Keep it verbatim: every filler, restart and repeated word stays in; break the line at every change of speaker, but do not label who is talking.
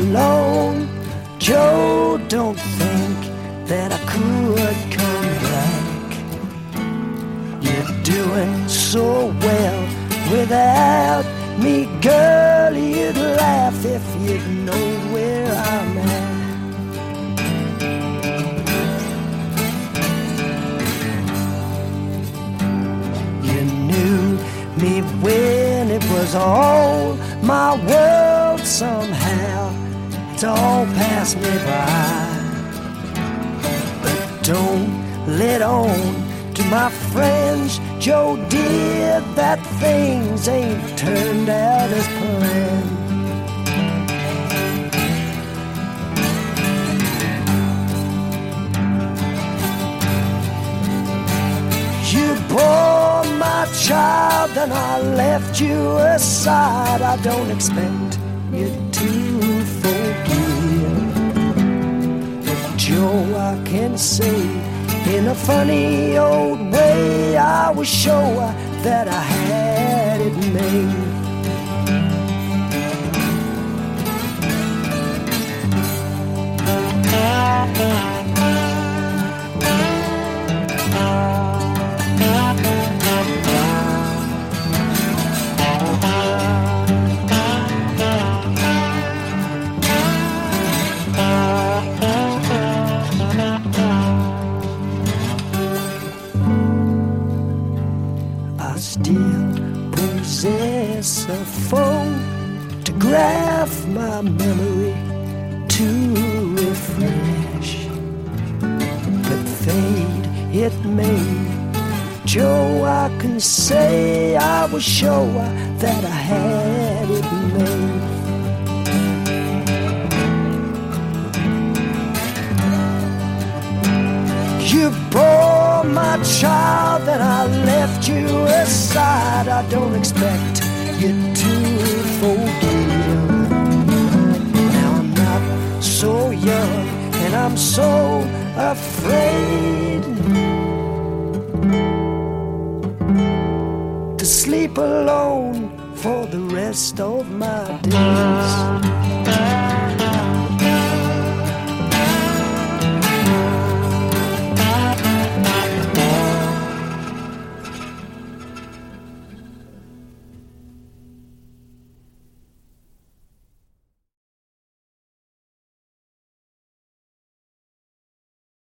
alone. Joe, don't think that I could come back. You're doing so well without me, girl. You'd laugh if you'd know where I'm at. You knew me when it was all my world. Somehow it's all passed me by. But don't let on to my friends, Joe dear, that things ain't turned out as planned. You bore my child and I left you aside. I don't expect you to forgive, but Joe, I can say in a funny old way, I was sure that I had it made. I still possess a photograph, my memory to refresh, but fade it may. Joe, I can say I was sure that I had it made. You bore my child and I left you aside. I don't expect you to forgive. Now I'm not so young and I'm so afraid to sleep alone for the rest of my days.